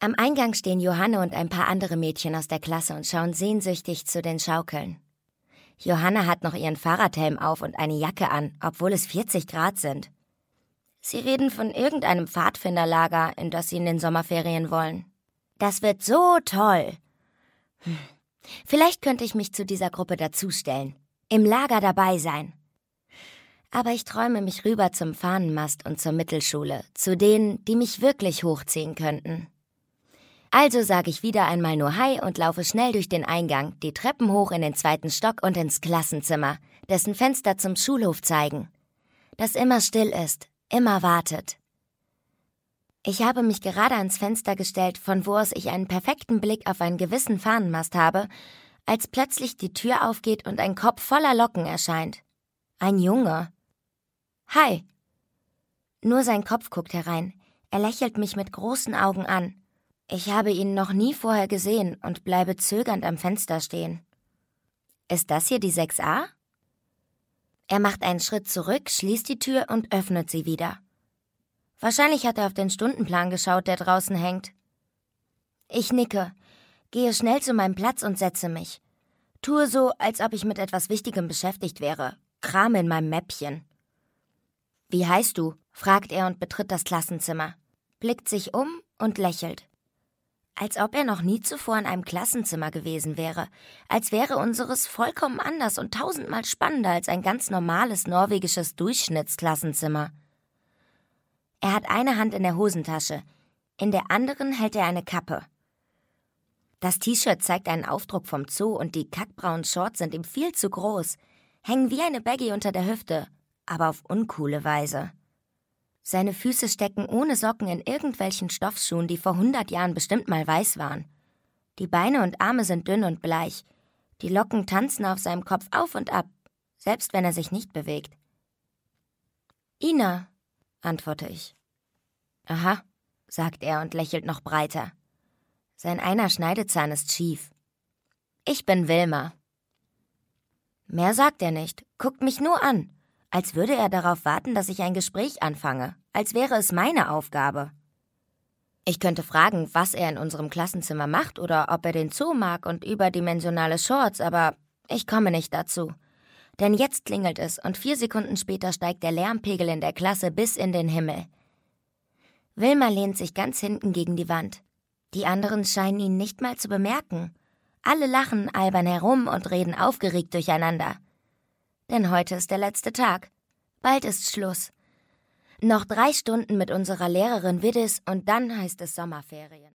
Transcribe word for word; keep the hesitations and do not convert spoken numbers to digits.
Am Eingang stehen Johanne und ein paar andere Mädchen aus der Klasse und schauen sehnsüchtig zu den Schaukeln. Johanne hat noch ihren Fahrradhelm auf und eine Jacke an, obwohl es vierzig Grad sind. Sie reden von irgendeinem Pfadfinderlager, in das sie in den Sommerferien wollen. Das wird so toll. Hm. Vielleicht könnte ich mich zu dieser Gruppe dazustellen, im Lager dabei sein. Aber ich träume mich rüber zum Fahnenmast und zur Mittelschule, zu denen, die mich wirklich hochziehen könnten. Also sage ich wieder einmal nur Hi und laufe schnell durch den Eingang, die Treppen hoch in den zweiten Stock und ins Klassenzimmer, dessen Fenster zum Schulhof zeigen, das immer still ist, immer wartet. Ich habe mich gerade ans Fenster gestellt, von wo aus ich einen perfekten Blick auf einen gewissen Fahnenmast habe, als plötzlich die Tür aufgeht und ein Kopf voller Locken erscheint. Ein Junge. Hi. Nur sein Kopf guckt herein. Er lächelt mich mit großen Augen an. Ich habe ihn noch nie vorher gesehen und bleibe zögernd am Fenster stehen. Ist das hier die sechs a? Er macht einen Schritt zurück, schließt die Tür und öffnet sie wieder. Wahrscheinlich hat er auf den Stundenplan geschaut, der draußen hängt. Ich nicke, gehe schnell zu meinem Platz und setze mich. Tue so, als ob ich mit etwas Wichtigem beschäftigt wäre. Krame in meinem Mäppchen. »Wie heißt du?« fragt er und betritt das Klassenzimmer, blickt sich um und lächelt. Als ob er noch nie zuvor in einem Klassenzimmer gewesen wäre, als wäre unseres vollkommen anders und tausendmal spannender als ein ganz normales norwegisches Durchschnittsklassenzimmer. Er hat eine Hand in der Hosentasche, in der anderen hält er eine Kappe. Das T-Shirt zeigt einen Aufdruck vom Zoo und die kackbraunen Shorts sind ihm viel zu groß, hängen wie eine Baggy unter der Hüfte, aber auf uncoole Weise. Seine Füße stecken ohne Socken in irgendwelchen Stoffschuhen, die vor hundert Jahren bestimmt mal weiß waren. Die Beine und Arme sind dünn und bleich. Die Locken tanzen auf seinem Kopf auf und ab, selbst wenn er sich nicht bewegt. »Ina«, antworte ich. »Aha«, sagt er und lächelt noch breiter. Sein einer Schneidezahn ist schief. »Ich bin Wilma.« Mehr sagt er nicht, guckt mich nur an, als würde er darauf warten, dass ich ein Gespräch anfange, als wäre es meine Aufgabe. Ich könnte fragen, was er in unserem Klassenzimmer macht oder ob er den Zoo mag und überdimensionale Shorts, aber ich komme nicht dazu. Denn jetzt klingelt es und vier Sekunden später steigt der Lärmpegel in der Klasse bis in den Himmel. Wilma lehnt sich ganz hinten gegen die Wand. Die anderen scheinen ihn nicht mal zu bemerken. Alle lachen, albern herum und reden aufgeregt durcheinander. Denn heute ist der letzte Tag. Bald ist Schluss. Noch drei Stunden mit unserer Lehrerin Widdis und dann heißt es Sommerferien.